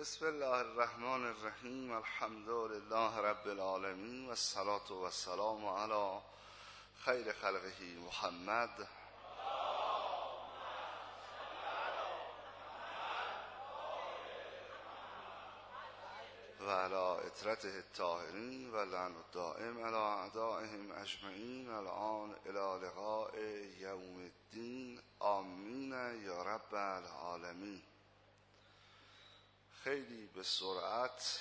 بسم الله الرحمن الرحیم. الحمد لله رب العالمین و الصلاة و السلام علی خیر خلقه محمد و علی اطرته الطاهرین و لعن الدائم علی اعدائهم اجمعین الان الی لقاء یوم الدین. آمین یا رب العالمین. خیلی به سرعت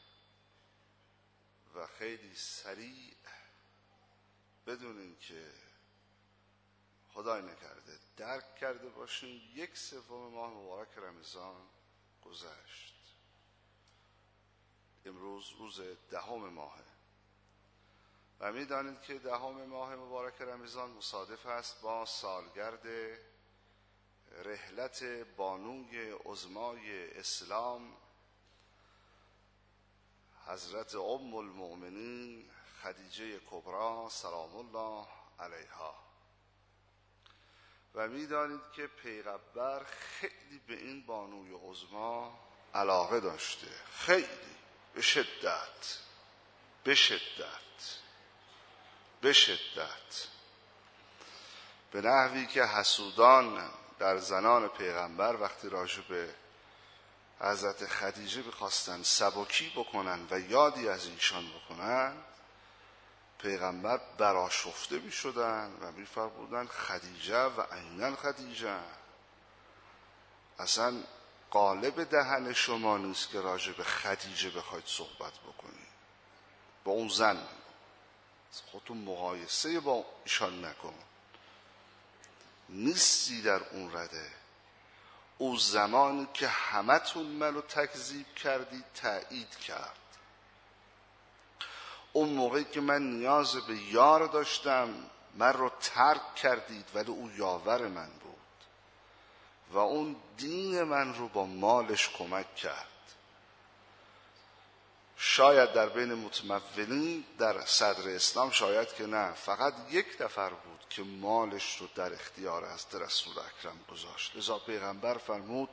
و خیلی سریع، بدون اینکه خدای نکرده درک کرده باشیم، 1/3 ماه مبارک رمضان گذشت. امروز روز 10 ماهه و می‌دانید که 10 ماه مبارک رمضان مصادف است با سالگرد رحلت بانوی عظمای اسلام حضرت ام المؤمنین خدیجه کبری سلام الله علیها. و می‌دانید که پیغمبر خیلی به این بانوی عظما علاقه داشته، خیلی به شدت، به نحوی که حسودان در زنان پیغمبر وقتی راجع به حضرت خدیجه بخواستن سبکی بکنن و یادی از ایشان بکنن، پیغمبر برآشفته می شدن و می فرمودن خدیجه و عیناً خدیجه. اصلا قالب دهن شما نیست که راجع به خدیجه بخواید صحبت بکنید، با اون زن خودتون مقایسه با ایشان نکن، نیستی در اون رده. او زمانی که همتون منو تکذیب کردید تایید کرد. اون موقعی که من نیاز به یار داشتم من رو ترک کردید، ولی او یاور من بود و اون دین من رو با مالش کمک کرد. شاید در بین متمولین در صدر اسلام شاید که نه، فقط 1 نفر بود که مالش رو در اختیار حضرت رسول اکرم گذاشت. لذا پیغمبر فرمود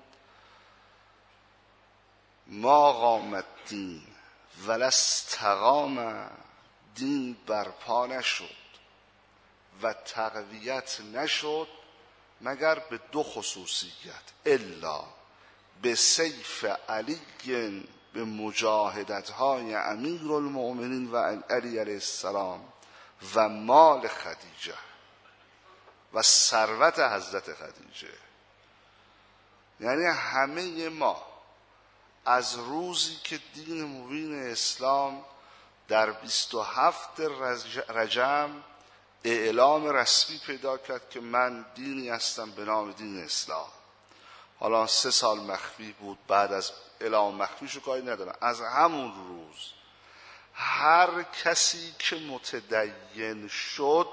ما قام الدین ولا استقام، دین برپا نشد و تقویت نشد مگر به 2 خصوصیت، الا به سیف علی، به مجاهدت‌های امیرالمؤمنین و علی علیه السلام و مال خدیجه و ثروت حضرت خدیجه. یعنی همه ما از روزی که دین مبین اسلام در 27 رجب اعلام رسمی پیدا کرد که من دینی هستم به نام دین اسلام، حالا 3 سال مخفی بود، بعد از اعلام مخفیشو کاری ندارم، از همون روز هر کسی که متدین شد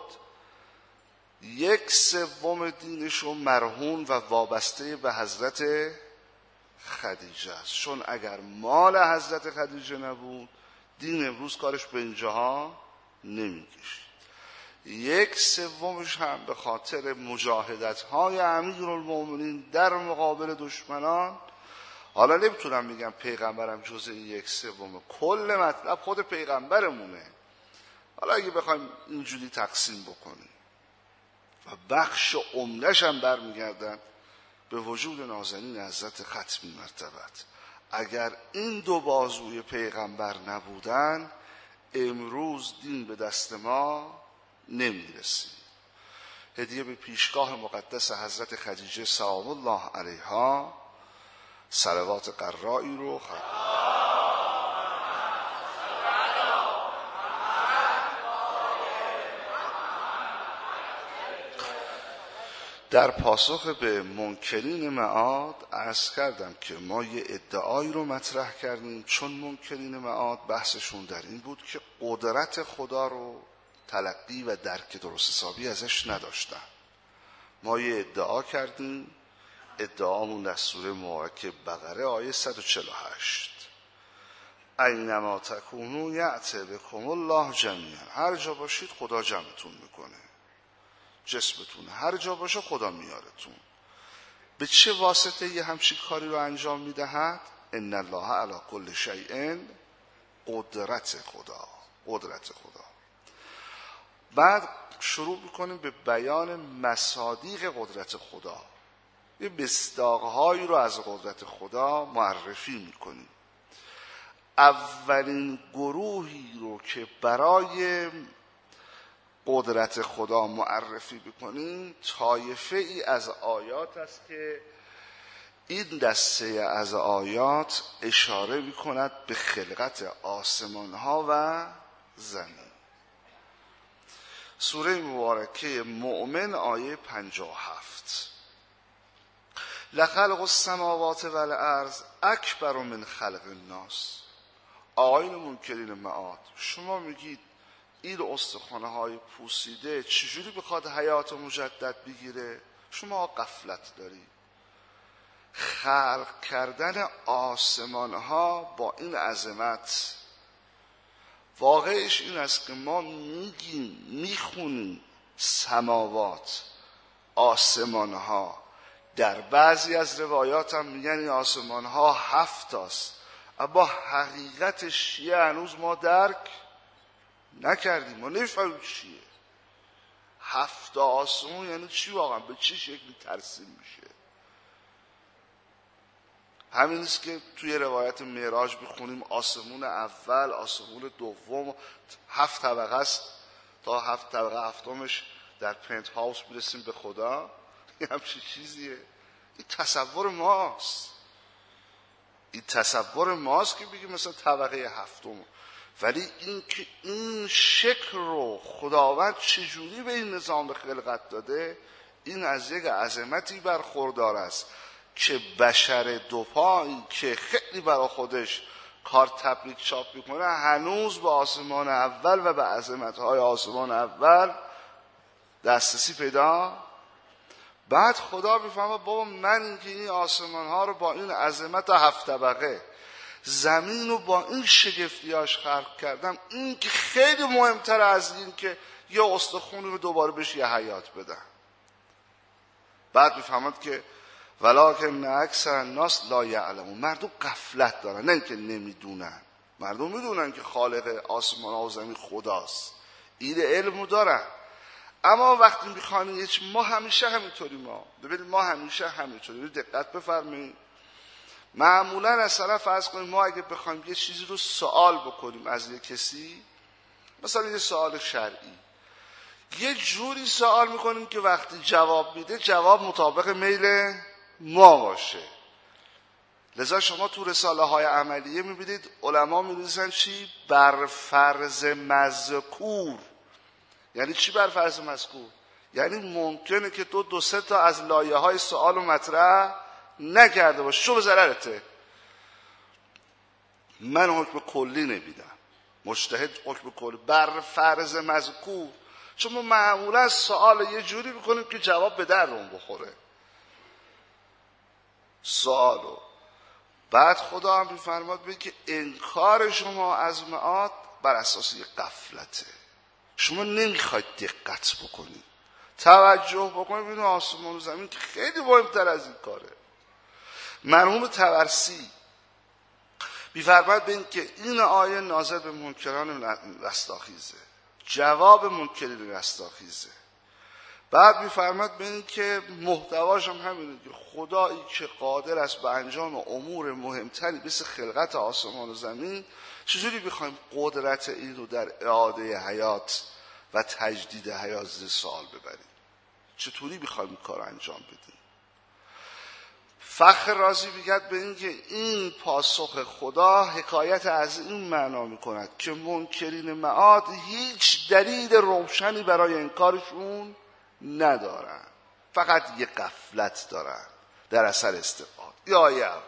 1/3 دینشو مرهون و وابسته به حضرت خدیجه است. چون اگر مال حضرت خدیجه نبود دین امروز کارش به اینجاها نمی‌کشید. 1/3 هم به خاطر مجاهدت‌های امیرالمؤمنین در مقابل دشمنان. حالا نمیتونم بگم پیغمبرم جز این 1/3، کل مطلب خود پیغمبرمونه. حالا اگه بخوایم اینجوری تقسیم بکنیم و بخش عمده‌ش هم برمیگردن به وجود نازنین حضرت ختمی مرتبت. اگر این 2 بازوی پیغمبر نبودن امروز دین به دست ما نمیرسید. هدیه به پیشگاه مقدس حضرت خدیجه سلام الله علیها صلوات قرایی رو در پاسخ به منکرین معاد عرض کردم که ما یه ادعایی رو مطرح کردیم، چون منکرین معاد بحثشون در این بود که قدرت خدا رو تلقی و درک درست حسابی ازش نداشتن. ما یه ادعا کردیم، ادعامون در سوره مبارکه بقره آیه 148 اینما تکونوا یأتی بکم الله جمیعا، هر جا باشید خدا جمعتون میکنه، جسمتون هر جا باشه خدا میارتون. به چه واسطه یه همچین کاری رو انجام میدهد؟ ان الله علی کل شیء قدرت خدا. بعد شروع میکنیم به بیان مصادیق قدرت خدا. یه مصداق‌هایی رو از قدرت خدا معرفی میکنیم. اولین گروهی رو که برای قدرت خدا معرفی بکنیم طایفه ای از آیات است که این دسته از آیات اشاره میکند به خلقت آسمان ها و زمین. سوره مبارکه مؤمن آیه 57. لخلق السماوات والارض اکبر من خلق الناس. آقایون منکرین معاد، شما میگید این استخوانه های پوسیده چجوری بخواد حیات مجدد بگیره؟ شما غفلت دارید. خلق کردن آسمان ها با این عظمت، واقعش این است که ما میگیم میخونیم سماوات، آسمان ها. در بعضی از روایات هم میگن این آسمان ها 7 است، اما حقیقتش چیه هنوز ما درک نکردیم. ما نمیفهمیم چیه 7 آسمان یعنی چی، واقعا به چه شکلی ترسیم میشه. همین است که توی روایت معراج بخونیم آسمون اول، آسمون دوم 7 طبقه است، تا 7 طبقه هفتمش در پنت هاوس برسیم به خدا. این همچین چیزیه. این تصور ماست که بگیم مثلا طبقه هفتم. ولی این که این شکل رو خداوند چجوری به این نظام خلقت داده، این از یک عظمتی برخوردار است که بشر دوپایی که خیلی برای خودش کار تبریک چاپ میکنه هنوز به آسمان اول و به عظمت‌های آسمان اول دسترسی پیدا. بعد خدا میفهمه بابا من اینکه این آسمان ها رو با این عظمت 7 طبقه، زمین رو با این شگفتیاش خلق کردم، این که خیلی مهمتر از این که یه استخونی رو دوباره بهش یه حیات بدم. بعد میفهمد که ولکن اکثر الناس لا یعلمون. مردم غفلت دارن، نه اینکه نمیدونن. مردم میدونن که خالق آسمان ها و زمین خداست، این علمو دارن. اما وقتی میخوانیم ما همیشه همینطوری دقت بفرمایید. معمولا اصلا فرض کنیم ما اگه بخوایم یه چیزی رو سوال بکنیم از یه کسی، مثلا یه سوال شرعی، یه جوری سوال میکنیم که وقتی جواب میده جواب مطابق میل ما باشه. لذا شما تو رساله های عملیه میبینید علما می‌نویسن چی؟ بر فرض مذکور. یعنی چی بر فرض مذکور؟ یعنی ممکنه که تو 2-3 تا از لایه های سوال رو مطرح نکرده باشه، شو به ضررته. من حکم کلی نمیدم، مجتهد حکم کلی بر فرض مذکور. چون ما معمولا سوال یه جوری میکنیم که جواب به در اون بخوره سوالو. بعد خدا هم میفرماد بگه که انکار شما از معاد بر اساس یه غفلته. شما نمیخواید دقت بکنید، توجه بکنید، ببینید آسمان و زمین که خیلی مهمتر از این کاره. مرحوم طبرسی میفرماید به این که این آیه نازل به منکران رستاخیزه، جواب منکرین رستاخیزه. بعد میفرماید به این که محتواش هم همینه که خدایی که قادر است به انجام امور مهمتری مثل خلقت آسمان و زمین، چجوری بخوایم قدرت این رو در اعاده حیات و تجدید حیات زیر سوال ببریم؟ چطوری بخوایم این کار انجام بدیم؟ فخر رازی میگه به این که این پاسخ خدا حکایت از این معنا میکند که منکرین معاد هیچ دلیل روشنی برای انکارشون ندارن، فقط یه غفلت دارن در اثر استبعاد. این آیه اول.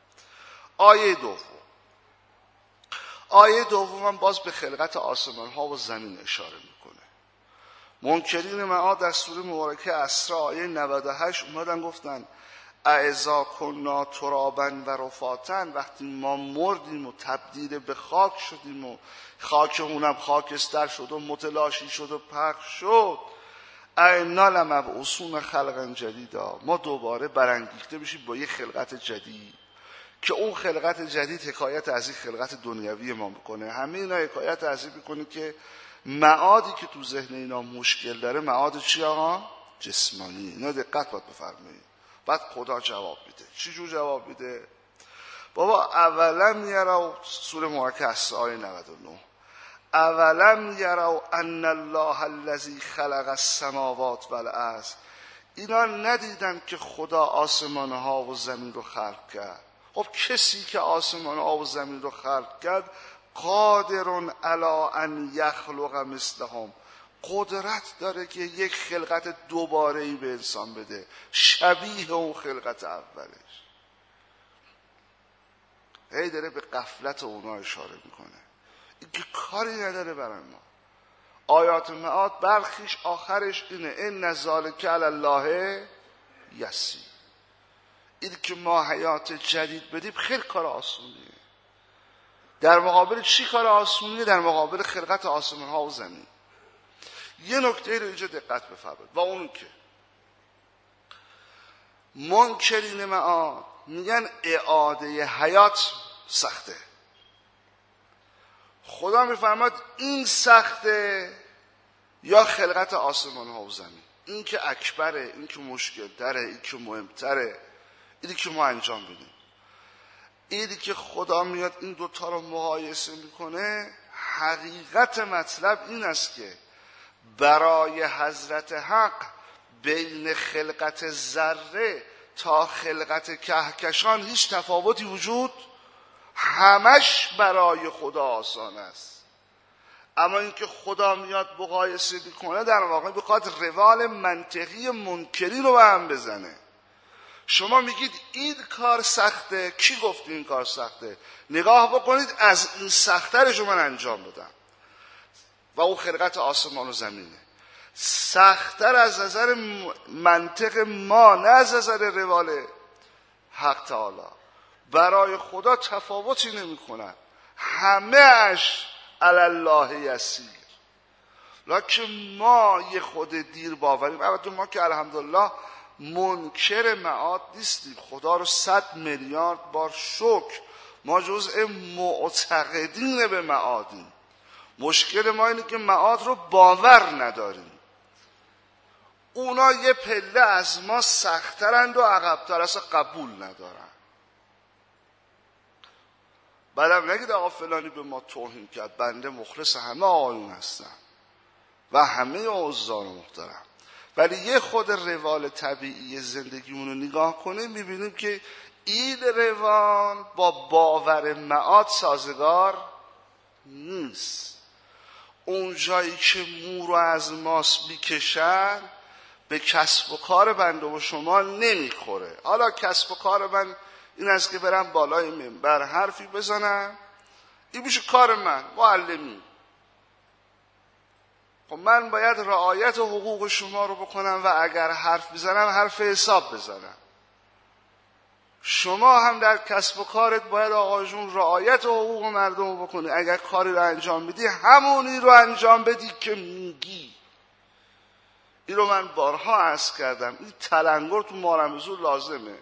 آیه دوم هم باز به خلقت آسمان ها و زمین اشاره میکنه. منکرین معاد در سوره مبارکه اسراء آیه 98 اومدن گفتن اذا کنا ترابا و رفاتا، وقتی ما مردیم و تبدیل به خاک شدیم و خاکمونم خاکستر شد و متلاشی شد و پخش شد، اینا لمبعوثون خلقا جدیدا، ما دوباره برانگیخته بشیم با یه خلقت جدید که اون خلقت جدید حکایت از این خلقت دنیوی ما میکنه. همه اینا حکایت از این میکنه که معادی که تو ذهن اینا مشکل داره معاد چی آقا؟ جسمانی. اینا دقت باید بفرمایید. بعد خدا جواب میده. چی جور جواب میده؟ بابا اولم یرو، سوره مؤکس آیه 99، اولم یرو ان الله الذی خلق السماوات والارض، اینا ندیدن که خدا آسمان ها و زمین رو خلق کرد. خب کسی که آسمان ها و زمین رو خلق کرد قادر علی ان یخلق مثلهم، قدرت داره که یک خلقت دوباره‌ای به انسان بده شبیه اون خلقت اولش. هی داره به غفلت اونا اشاره میکنه. این که کاری نداره برای ما. آیات معاد برخیش آخرش اینه ان ذالک علی الله یسیر. این که ما حیات جدید بدیم خیلی کار آسونیه. در مقابل چی کار آسونیه؟ در مقابل خلقت آسمان ها و زمین. یه نکته رو اینجا دقت بفرمایید و اون که منکرین معاد میگن اعاده حیات سخته. خدا میفرماد این سخته یا خلقت آسمان ها و زمین؟ این که اکبره، این که مشکل داره، این که مهمتره، اینی که ما انجام بدیم. اینی که خدا میاد این دوتا رو مقایسه میکنه، حقیقت مطلب این است که برای حضرت حق بین خلقت ذره تا خلقت کهکشان هیچ تفاوتی وجود، همش برای خدا آسان است. اما اینکه خدا میاد مقایسه میکنه در واقع بخواد روال منطقی منکری رو به هم بزنه. شما میگید این کار سخته، کی گفت این کار سخته؟ نگاه بکنید از این سخت‌ترش رو من انجام بدم و اون خلقت آسمان و زمینه. سخت‌تر از نظر منطق ما، نه از نظر روال حق تعالی. برای خدا تفاوتی نمی کنن، همه اش علی الله یسیر. لکن ما یه خود دیر باوریم. البته ما که الحمدلله منکر معاد نیستیم، خدا رو 100 میلیارد بار شکر، ما جزء معتقدین به معادیم. مشکل ما اینه که معاد رو باور نداریم. اونا یه پله از ما سخت‌ترند و عقب‌تر، اصلا قبول ندارن. بعدم نگید آقا فلانی به ما توهین کرد، بنده مخلص همه آقایون هستم و همه عزار محترم، ولی یه خود روال طبیعی زندگیمون رو نگاه کنیم میبینیم که این روال با باور معاد سازگار نیست. اون جایی که مو رو از ماست میکشن به کسب و کار بنده و شما نمیخوره. حالا کسب و کار من این است که برم بالای منبر حرفی بزنم، این میشه کار من، معلمی. خب من باید رعایت حقوق شما رو بکنم و اگر حرف بزنم حرف حساب بزنم. شما هم در کسب و کارت باید آقا جون رعایت حقوق مردم رو بکنی. اگر کاری رو انجام بدی همونی رو انجام بدی که میگی. این رو من بارها عرض کردم، این تلنگر تو مارمزور لازمه.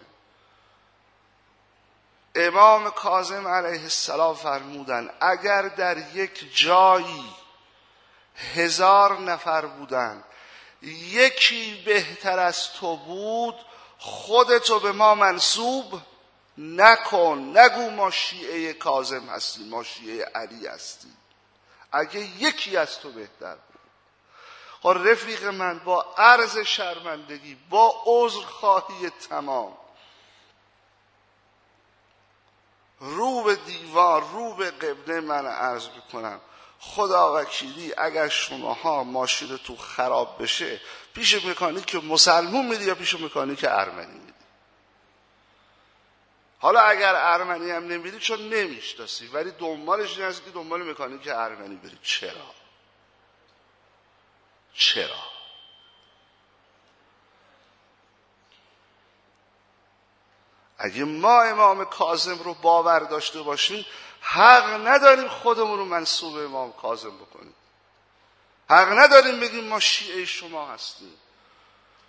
امام کاظم علیه السلام فرمودن اگر در یک جایی 1000 نفر بودن، یکی بهتر از تو بود، خودتو به ما منسوب نکن، نگو ما شیعه کاظم هستیم، ما شیعه علی هستیم. اگه یکی از تو بهتر بود. خب رفیق من با عرض شرمندگی، با عذرخواهی تمام، رو به دیوار، رو به قبله من عرض بکنم خدا وکیلی اگر شماها ماشین تو خراب بشه پیش مکانیک مسلمون میدی یا پیش مکانیک ارمنی میدی؟ حالا اگر ارمنی هم نمیدی چون نمیشناسی، ولی دنبالش این است که دنبال مکانیک ارمنی بری. چرا؟ اگه ما امام کاظم رو باور داشته باشیم حق نداریم خودمون رو منسوب امام کاظم بکنیم. حق نداریم بگیم ما شیعه شما هستیم.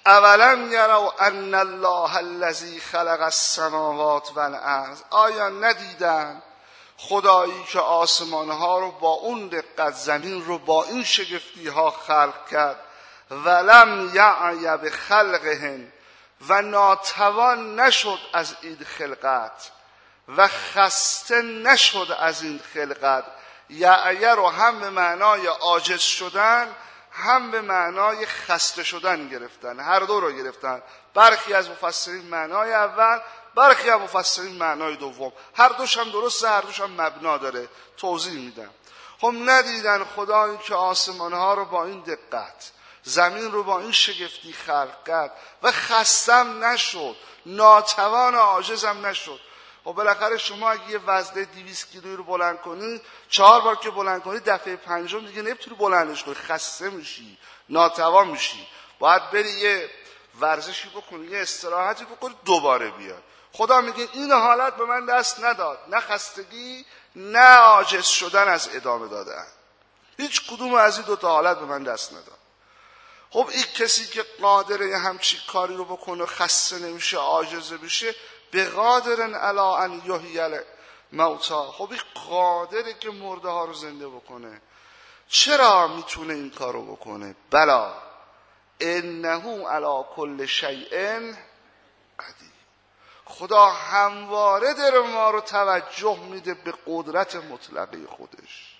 اولم یروا ان الله الذی خلق السماوات والارض، آیا ندیدن خدایی که آسمانها رو با اون دقت، زمین رو با این شگفتی ها خلق کرد، ولم یعی بخلقهن، و ناتوان نشد از این خلقت و خسته نشد از این خلقت. یعی رو هم به معنای عاجز شدن هم به معنای خسته شدن گرفتن، هر دو رو گرفتن. برخی از مفسرین معنای اول، برخی از مفسرین معنای دوم. هر دوش هم درسته، هر دوش هم مبنا داره. توضیح میدم. خب ندیدن خدایی که آسمانها رو با این دقت، زمین رو با این شگفتی خلق کرد و خستم نشد، ناتوان عاجزم نشد. خب بالاخره شما اگه یه وزنه 200 کیلویی رو بلند کنی، 4 بار که بلند کنی، دفعه پنجم دیگه نمیتونی بلندش کنی، خسته میشی، ناتوان میشی. باید بری یه ورزشی بکنی، یه استراحتی بکنی، دوباره بیای. خدا میگه این حالت به من دست نداد، نه خستگی نه عاجز شدن از ادامه دادن. هیچ کدوم از این 2 حالت به من دست نداد. خب این کسی که قادره یه همچین کاری رو بکنه، خسته نمیشه، عاجز میشه، به قادرن علی ان یحیی الموتی. خب این قادره که مرده ها رو زنده بکنه. چرا میتونه این کار رو بکنه؟ بلا انه علی کل شیء قدیر. خدا همواره داره ما رو توجه میده به قدرت مطلقه خودش.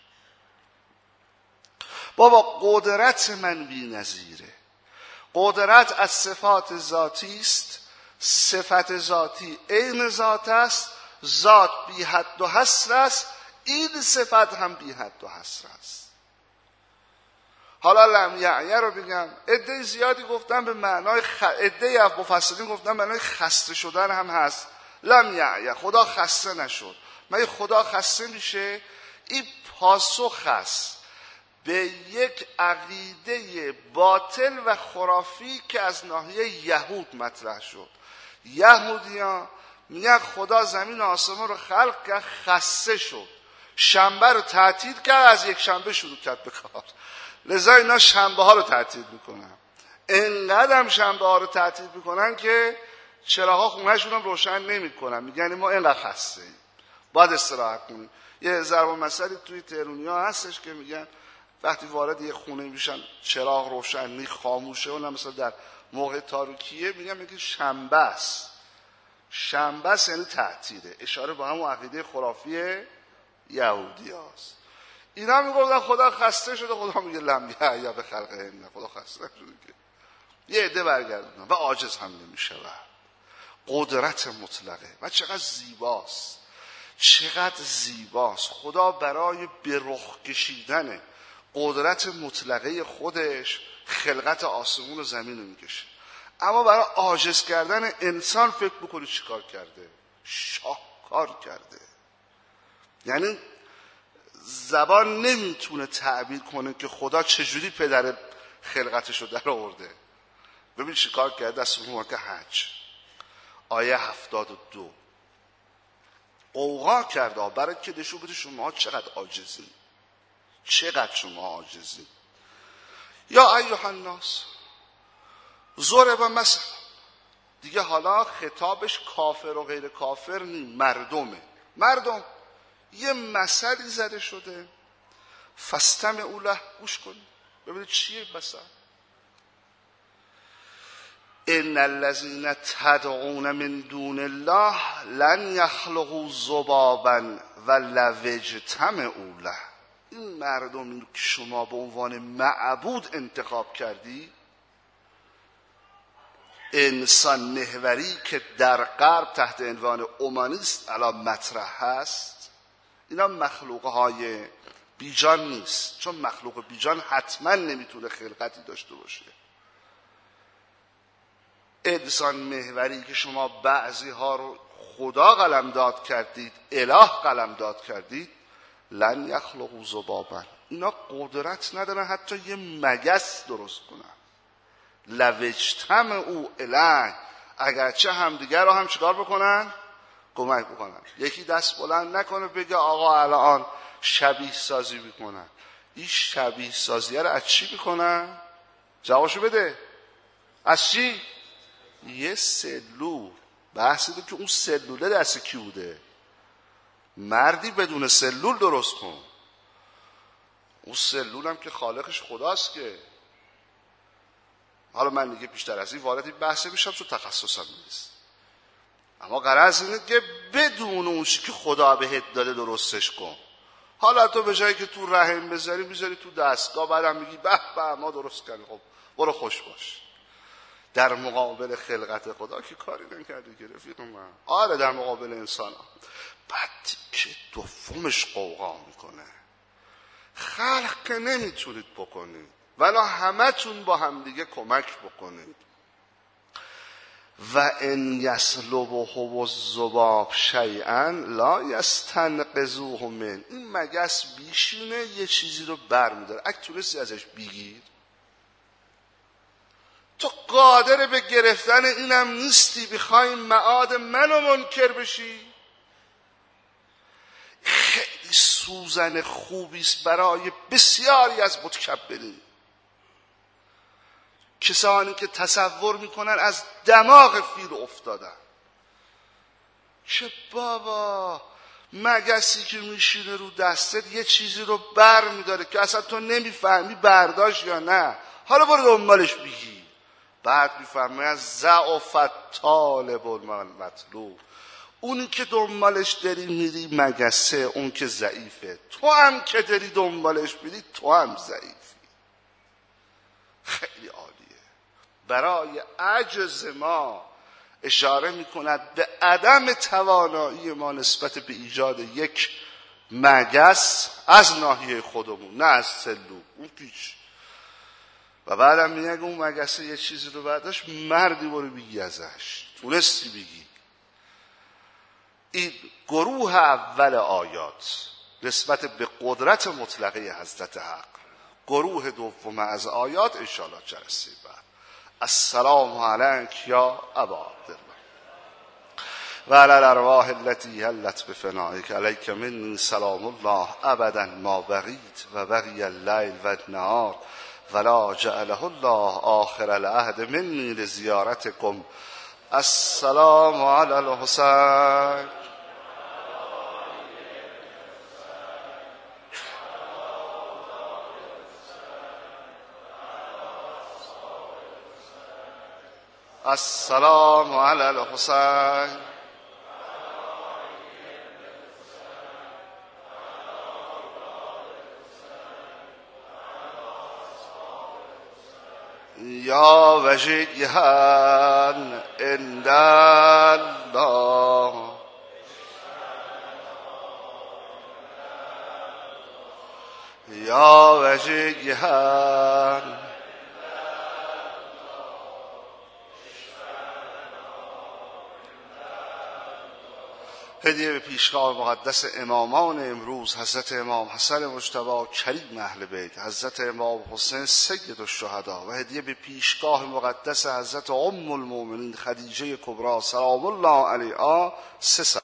بابا قدرت من بی نظیره. قدرت از صفات ذاتی است. صفت ذاتی عین ذات است. ذات بی حد و حصر است. این صفت هم بی حد و حصر است. حالا لم یعی رو بگم، عده زیادی گفتن به معنای عده از مفسرین گفتن به معنای خسته شدن هم هست. لم یعی، خدا خسته نشد. مگه خدا خسته میشه؟ این پاسخ است به یک عقیده باطل و خرافی که از ناحیه یهود مطرح شد. یهودیان میگن خدا زمین و آسمان رو خلق کرد، خسته شد، شنبه رو تعطیل کرد، از یک شنبه شروع کرد به کار. لذا اینا شنبه ها رو تعطیل میکنن. اینقدر هم شنبه ها رو تعطیل میکنن که چراغا خونهشون هم روشن نمیکنن. میگن ما اینقدر خسته ایم، باید استراحت کنیم. یه ضرب المثلی توی تهرونیا هستش که میگن وقتی وارد یه خونه میشن چراغ روشن نی، خاموشه، اونم مثلا در موقع تاریکیه، میگن شنبه است. شنبه است یعنی تعطیله، اشاره به همون عقیده خرافی یهودی هست. اینا میگفتن خدا خسته شده، خدا میگه لم یعی بخلقه، خدا خسته نشده که. یه عده برگردونن و عاجز هم نمیشه. قدرت مطلقه و چقدر زیباست، چقدر زیباست. خدا برای به رخ کشیدن قدرت مطلقه خودش خلقت آسمون و زمین رو میکشه. اما برای عاجز کردن انسان فکر بکنی چی کار کرده؟ شاهکار کرده. یعنی زبان نمیتونه تعبیر کنه که خدا چجوری پدر خلقتش رو در آورده. ببین چی کار کرده. از سورة حج آیه 72 قوقا کرده برای که نشون بده شما چقدر عاجزین، چقدر شما عاجزین. یا ایها الناس ضرب مثل، دیگه حالا خطابش کافر و غیر کافر نی، مردمه. مردم یه مثلی زده شده، فاستمعوا له، گوش کنید ببینید چیه مثل. ان الذين تدعون من دون الله لن يخلقوا ذبابا ولو اجتمعوا له. این مردمی که شما به عنوان معبود انتخاب کردی، انسان محوری که در غرب تحت عنوان اومانیست الان مطرح هست، اینا مخلوق های بیجان نیست، چون مخلوق بیجان حتما نمیتونه خلقتی داشته باشه. انسان محوری که شما بعضی ها رو خدا قلمداد کردید، اله قلمداد کردید، لن یخلقوا ذبابا، اینا قدرت ندارن حتی یه مگس درست کنن. لو اجتمعوا الیه، اگرچه همدیگر رو هم چیکار بکنن؟ کمک بکنن. یکی دست بلند نکنه بگه آقا الان شبیه سازی میکنن. این شبیه سازی رو از چی میکنن؟ جوابشو بده. از چی؟ یه سلول. بحث اینه که اون سلوله دست کی بوده؟ مردی بدون سلول درست کن. اون سلول هم که خالقش خداست که. حالا من دیگه بیشتر از این وارد این بحث میشم چون تخصصم نیست، اما غرض اینه که بدون اون چیزی که خدا بهت داده درستش کن. حالا تو به جایی که تو رحم بذاری میذاری تو دستگاه، بعدم میگی به به ما درست کردیم، خب برو خوش باش. در مقابل خلقت خدا که کاری نکردی که رفیق من. آره در مقابل انسان ها. بعد که دومش قوقا میکنه. خلق که نمیتونید بکنید، ولی همه تون با هم دیگه کمک بکنید. و ان یسلبه الذباب شیئا لا یستنقذوه من. این مگس بیشینه یه چیزی رو برمیداره، اگه تونستی ازش بگیر. تو قادر به گرفتن اینم نیستی، بخوای معاد منو منکر بشی. خیلی سوزن خوبیست برای بسیاری از متکبرین، کسانی که تصور میکنن از دماغ فیل افتادن، که بابا مگسی که میشینه رو دستت یه چیزی رو بر میداره که اصلا تو نمیفهمی برداشت یا نه، حالا برو دنبالش بگی. بعد میفهمی از ضعف طالب المطلوب. اونی که دنبالش داری میری مگسه، اون که ضعیفه. تو هم که داری دنبالش میری تو هم ضعیفی. خیلی عالیه. برای عجز ما اشاره میکند به عدم توانایی ما نسبت به ایجاد یک مگس از ناحیه خودمون، نه از سلول. اون پیچ. و بعدم میگه اون مگسه یه چیزی رو برداشت، مردی برو بگی ازش، تونستی بگی. این گروه اول آیات نسبت به قدرت مطلقه حضرت حق. گروه دوم از آیات انشاءالله جلسه بعد. السلام علیک یا ابا عبدالله و علی الارواح التي حلت بفنائک علیک منی سلام الله ابدا ما بقیت و بقی اللیل و النهار ولا جعله الله آخر العهد منی لزیارتکم. السلام علی الحسین. السلام علی الحسین. یا وجیها عند الله یا وجیها. هدیه به پیشگاه مقدس امامان امروز حضرت امام حسن مجتبی کریم اهل بیت، حضرت امام حسین سید الشهدا، و هدیه به پیشگاه مقدس حضرت ام المؤمنین خدیجه کبری سلام الله علیها 3